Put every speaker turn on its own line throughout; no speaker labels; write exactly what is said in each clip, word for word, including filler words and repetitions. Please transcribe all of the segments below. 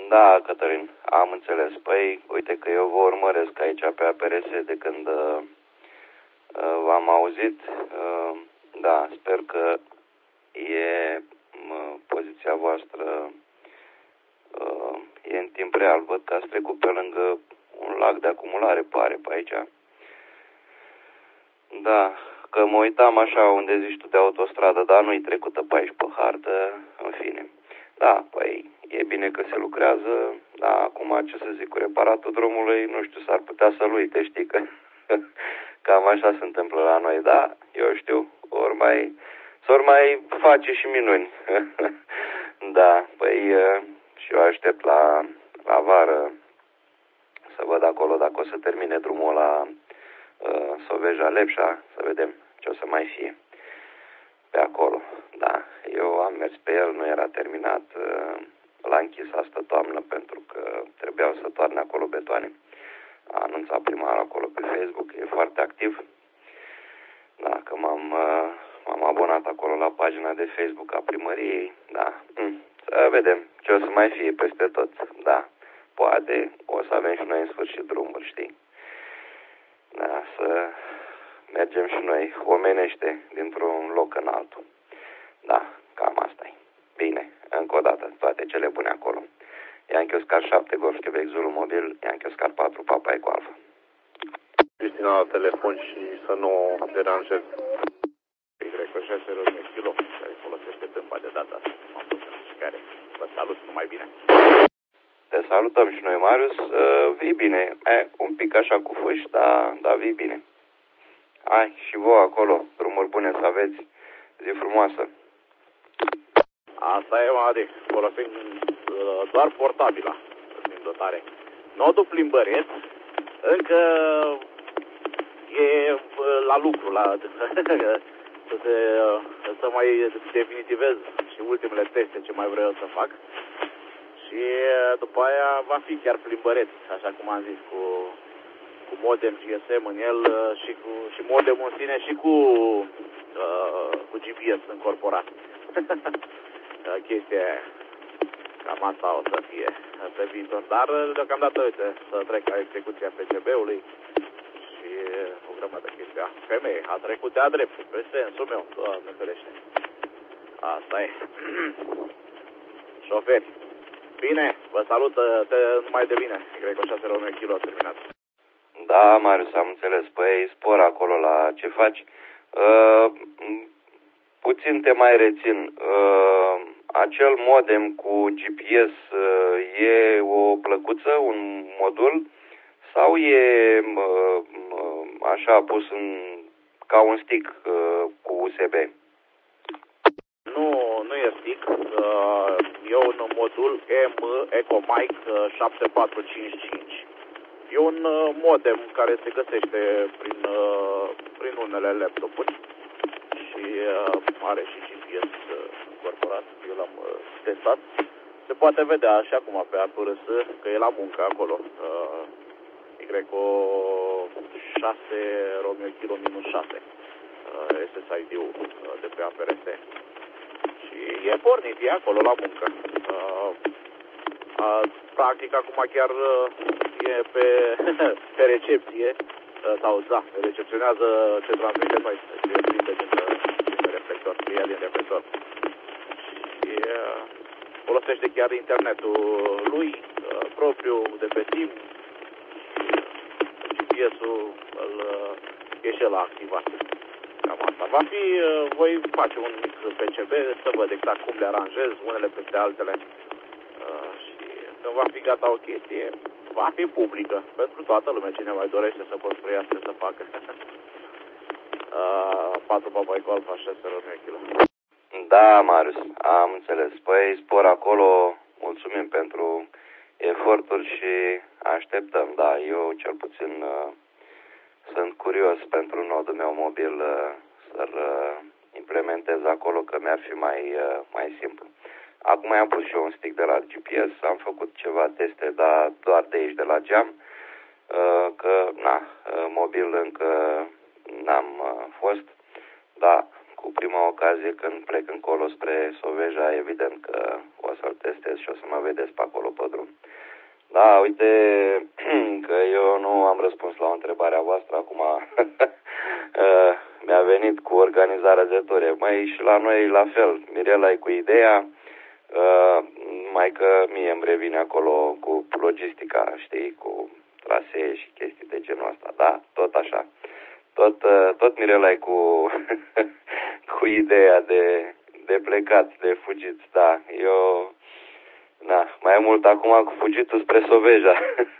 Da, Cătălin, am înțeles. Păi, uite că eu vă urmăresc aici pe A P R S de când uh, uh, v-am auzit. Uh, da, sper că e uh, poziția voastră uh, e în timp real. Văd că ați trecut pe lângă un lac de acumulare, pare, pe aici. Da, că mă uitam așa unde zici tu de autostradă, dar nu-i trecută pe aici pe hartă, în fine. Da, păi e bine că se lucrează, dar acum ce să zic, cu reparatul drumului, nu știu, s-ar putea să-l uite, știi că cam așa se întâmplă la noi, da, eu știu, ori mai, ori mai face și minuni. Da, păi și eu aștept la, la vară să văd acolo dacă o să termine drumul la uh, Soveja-Lepșa, să vedem ce o să mai fie pe acolo. Da, eu am mers pe el, nu era terminat, uh, l-a închis astă toamnă pentru că trebuiau să toarne acolo betoane. A anunțat primarul acolo pe Facebook, e foarte activ. Da, că m-am, uh, m-am abonat acolo la pagina de Facebook a primăriei, da. Mm. Să vedem ce o să mai fie peste tot, da. Poate o să avem și noi în sfârșit drumuri, știi? Da, să mergem și noi omenește dintr-un loc în altul. Da, cam asta e. Bine, încă o dată, toate cele bune acolo. Yankee Oscar șapte, Golf Quebec Zulu Mobil, Yankee Oscar patru, Papa Eco Alpha.
Cristina la telefon și să nu deranjez. Y șase kilo, care folosește tâmpa de data și care vă salut numai bine.
Te salutăm și noi, Marius. Uh, vii bine. E, un pic așa cu fâși, dar da, vii bine. Hai, și voi acolo. Drumuri bune să aveți. Zi frumoasă.
Asta e, Madi. Folosim uh, doar portabila din dotare. Nodul plimbăreț încă e uh, la lucru, la să, se, uh, să mai definitivez și ultimele teste ce mai vreau să fac. Și după aia va fi chiar plimbăreț, așa cum am zis, cu, cu modem G S M în el și, cu, și modem în sine și cu, uh, cu G P S încorporat. Chestia aia. Cam asta o să fie pe viitor. Dar deocamdată, uite, să trec la execuția P C B-ului și o grămadă de chestia. Femeie, a trecut de-a dreptul, pe sensul meu, Doamne ferește. Asta e. Șoferi. Bine, vă salut, te, numai de bine. Cred că șase Romeo Kilo a terminat.
Da, Marius, am înțeles. Păi, spor acolo la ce faci. Uh, puțin te mai rețin. Uh, acel modem cu G P S uh, e o plăcuță, un modul? Sau e uh, așa pus în, ca un stick uh, cu U S B?
Nu, nu e stick. Uh, e un modul M Ecomic șapte patru cinci cinci. E un uh, modem care se găsește prin, uh, prin unele laptopuri și uh, are și G P S uh, incorporat. Eu l-am uh, testat. Se poate vedea așa cum pe A P R S că e la muncă acolo. Uh, Y șase Romeo Kilo minus șase. Uh, S S I D-ul uh, de pe A P R S. Și e pornit, e acolo la muncă. Uh, uh, practic, acum chiar uh, e pe, pe recepție, uh, sau da, recepționează ce transmite noi, ce e prinde din, din reflector, ce ia din reflector. Și uh, folosește chiar internetul lui, uh, propriu, de pe timp, și G P S-ul îl, uh, e și el activat. Cam asta. Va fi, voi face un mic P C B, să văd exact cum le aranjez, unele peste altele. Uh, și când va fi gata o chestie, va fi publică. Pentru toată lumea, cine mai dorește să construiască, să facă. uh, patru Papa Eco Alpha șase Romeo Kilo.
Da, Marius, am înțeles. Păi spor acolo, mulțumim pentru eforturi și așteptăm. Da, eu cel puțin... Uh, Sunt curios pentru nodul meu mobil uh, să-l uh, implementez acolo, că mi-ar fi mai, uh, mai simplu. Acum am pus și eu un stick de la G P S, am făcut ceva teste, dar doar de aici, de la geam, uh, că, na, uh, mobil încă n-am uh, fost, dar cu prima ocazie când plec încolo spre Soveja, evident că o să-l testez și o să mă vedeți pe acolo pe drum. Da, uite că eu nu am răspuns la o întrebare a voastră acum. Mi-a venit cu organizarea de ture. Mai și la noi la fel. Mirela e cu ideea, mai că mie îmi revine acolo cu logistica, știi, cu trasee și chestii de genul ăsta. Da, tot așa. Tot, tot Mirela e cu, cu ideea de, de plecat, de fugit. Da, eu... Da, mai mult acum cu fugitul spre Soveja.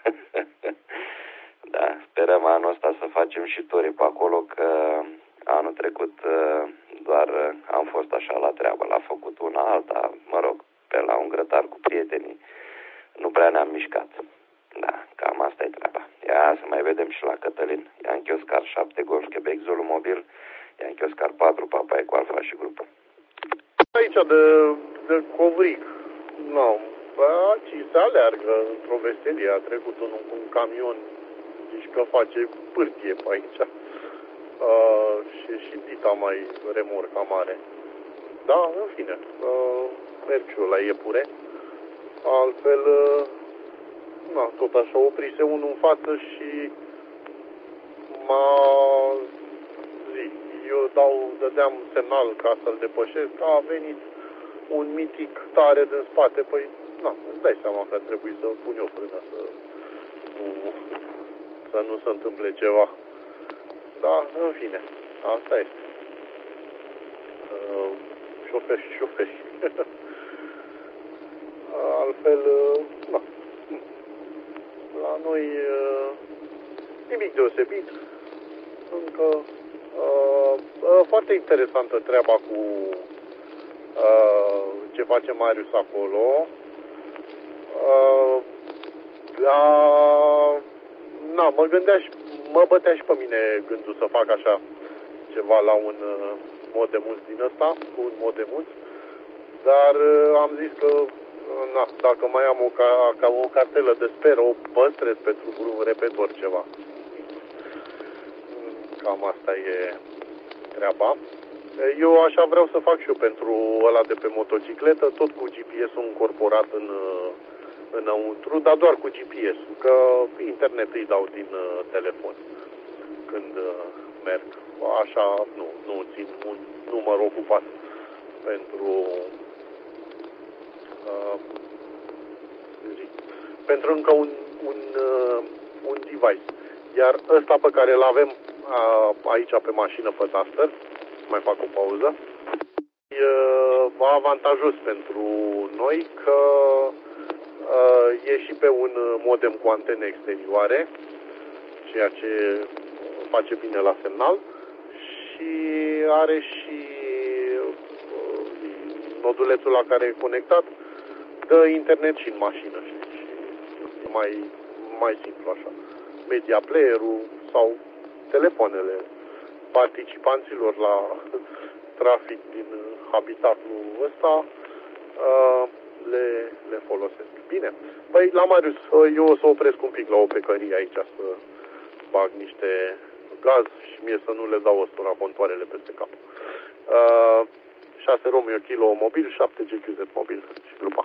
Da, sperăm anul ăsta să facem și turi pe acolo, că anul trecut doar am fost așa la treabă, l-a făcut una alta, mă rog, pe la un grătar cu prietenii, nu prea ne-am mișcat. Da, cam asta e treaba. Ia să mai vedem și la Cătălin. Yankee Oscar șapte Golf Quebec Zulu Mobil, Yankee Oscar patru Papa Eco Alfa și grupul.
Aici de, de Covric, nu, ci se aleargă într-o veselie, a trecut un, un camion, zici că face pârtie pe aici. Uh, și și dita mai remorca mare. Da, în fine, uh, merg și eu la iepure. Altfel, uh, na, tot așa oprise unul în față și m-a zi. Eu dau, dădeam semnal ca să-l depășesc, a venit un mitic tare din spate, păi, na, îți dai seama că trebuie să pun eu frână să nu, să nu se întâmple ceva. Da, în fine, asta este. Uh, șoferi și șoferi. Altfel, uh, na. La noi uh, nimic deosebit. Încă uh, uh, foarte interesantă treaba cu uh, ce face Marius acolo. Uh, da, na, mă gândeam și mă bătea și pe mine gândul să fac așa ceva la un uh, modemus din ăsta, cu un modemus, dar uh, am zis că uh, na, dacă mai am o, ca, ca o cartelă de sper, o păstrez pentru un repetor ceva. Cam asta e treaba. Eu așa vreau să fac și eu pentru ăla de pe motocicletă, tot cu G P S-ul încorporat în, înăuntru, dar doar cu G P S-ul, că internet îi dau din uh, telefon când uh, merg. Așa nu, nu țin un număr ocupat pentru uh, zi, pentru încă un, un, uh, un device. Iar ăsta pe care îl avem uh, aici pe mașină pe taster, mai fac o pauză, e uh, avantajos pentru noi că uh, e și pe un modem cu antene exterioare, ceea ce face bine la semnal, și are și uh, nodulețul la care e conectat, dă internet și în mașină, știi? Și e mai, mai simplu așa. Media player-ul sau telefoanele participanților la trafic din habitatul ăsta uh, le, le folosesc. Bine, păi la Marius, eu o să opresc un pic la o pecărie aici să bag niște gaz și mie să nu le dau ăstora contoarele peste cap. Uh, șase Romeo Kilo mobil, șapte G Q Z mobil și grupa.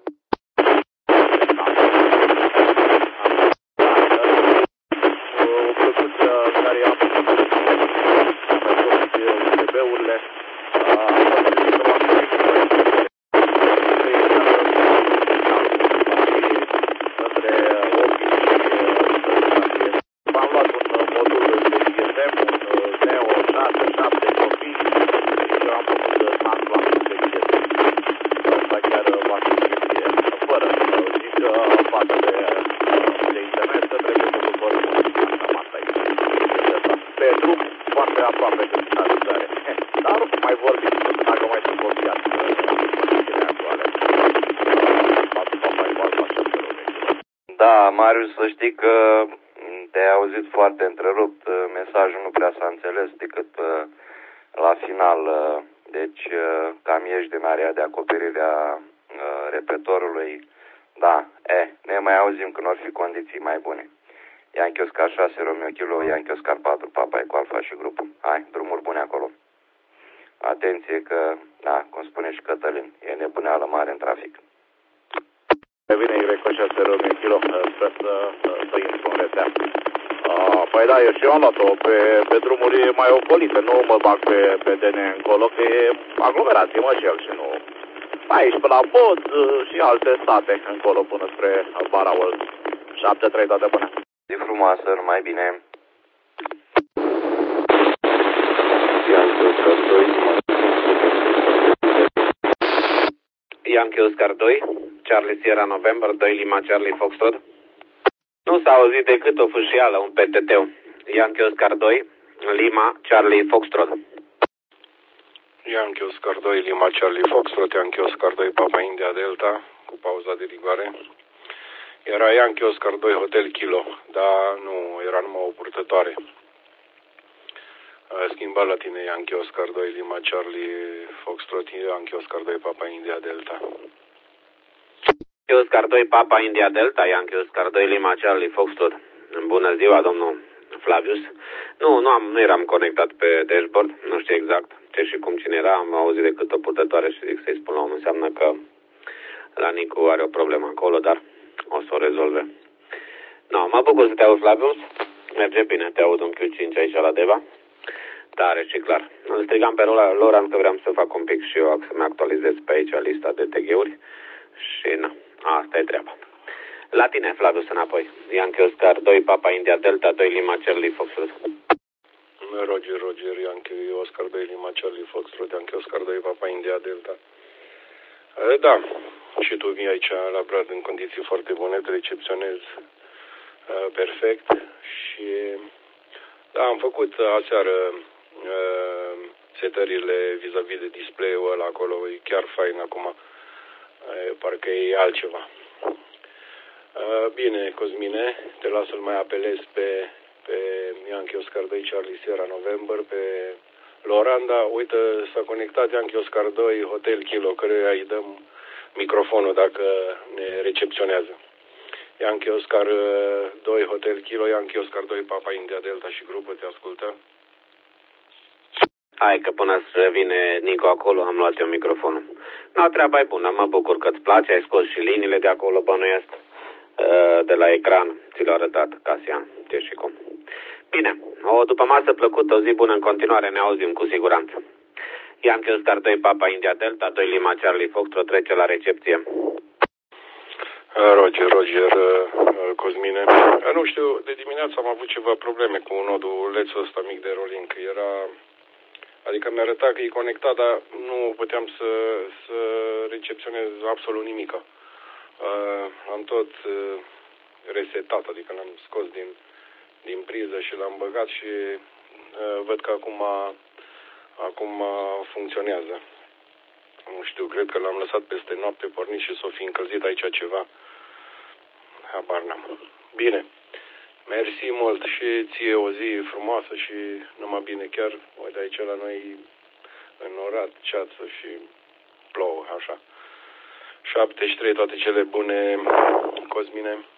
Da, Marius, să știi că te-ai auzit foarte întrerupt, mesajul nu prea s-a înțeles decât la final, deci cam ești din area de acoperire a repetorului. Da, e, ne mai auzim când or fi condiții mai bune. Yankee Oscar șase Romeo Kilo, Yankee Oscar patru Papa Eco Alfa și grupul. Hai, drumuri bune acolo. Atenție că, da, cum spune și Cătălin, e nebuneală mare în trafic.
Vine Y șase Romeo Kilo, sper să, să intru în rețea. Uh, păi da, eu și eu am luat-o pe, pe drumuri mai ocolite, nu mă bag pe, pe D N încolo, că e aglomerație, mă, și el și nu... Aici, pe la Pod și alte sate încolo până spre Baraul. șapte trei, toate bune.
Zi frumoasă, numai bine.
Yankee Oscar doi, Charlie Sierra November, doi Lima Charlie Foxtrot. Nu s-a auzit decât o fâșială, un P T T. Yankee Oscar doi, Lima Charlie Foxtrot.
Yankee Oscar doi, Lima Charlie Foxtrot, Yankee Oscar doi, Papa India Delta, cu pauza de rigoare. Era Yankee Oscar doi, Hotel Kilo, dar nu, era numai o purtătoare. A schimbat la tine Yankee Oscar doi, Lima Charlie Foxtrot, Yankee Oscar doi, Papa India Delta.
Yankee Oscar doi, Papa India Delta, Yankee Oscar doi, Lima Charlie Foxtrot. Bună ziua, domnul Flavius. Nu, nu, am, nu eram conectat pe dashboard, nu știu exact ce și cum cine era, am auzit decât o purtătoare și zic să-i spun la om, înseamnă că la Nicu are o problemă acolo, dar o să o rezolve. No, mă bucur să te aud, Flavius, merge bine, te aud un Q cinci aici la Deva, tare și clar. Îl strigam pe Loran că vreau să fac un pic și eu să-mi actualizez pe aici lista de T G-uri și na, asta e treaba. La tine, Flavius, înapoi. Yankee Oscar doi, Papa India Delta, doi Lima Charlie Foxtrot.
Roger, Roger, Yankee Oscar doi, Lima Charlie Foxtrot, Yankee Oscar doi, Papa India Delta. E, da, și tu vii aici la Brad în condiții foarte bune, te recepționezi uh, perfect și da, am făcut aseară uh, setările vis-a-vis de display-ul ăla acolo, e chiar fain acum, uh, parcă e altceva. Uh, bine, Cosmine, te las să-l mai apelez pe, pe Yankee Oscar doi, Charlie Sierra November, pe Loranda. Uite, s-a conectat Yankee Oscar doi, Hotel Kilo, căruia îi dăm microfonul dacă ne recepționează. Yankee Oscar doi, Hotel Kilo, Yankee Oscar doi, Papa India Delta și grupul te ascultă.
Hai că până să revine Nico acolo am luat eu microfonul. No, treaba e bună, mă bucur că îți place, ai scos și liniile de acolo, bănuiesc, de la ecran, ți l-a arătat Casian, ce și cum. Bine, o după masă plăcută, o zi bună în continuare, ne auzim cu siguranță. Yankee Oscar doi, Papa India Delta, doi Lima Charlie Foxtrot, trece la recepție.
Roger, Roger, Cosmine. Nu știu, de dimineață am avut ceva probleme cu nodulețul ăsta mic de rolling, că era... Adică mi-a arătat că e conectat, dar nu puteam să, să recepționez absolut nimica. Uh, am tot uh, resetat, adică l-am scos din, din priză și l-am băgat și uh, văd că acum, acum funcționează. Nu știu, cred că l-am lăsat peste noapte pornit și s-o fi încălzit aici ceva. Habar n-am. Bine. Mersi mult și ție o zi frumoasă și numai bine. Chiar, uite aici la noi înnorat, ceață și plouă, așa. șaptezeci și trei, toate cele bune, Cosmine.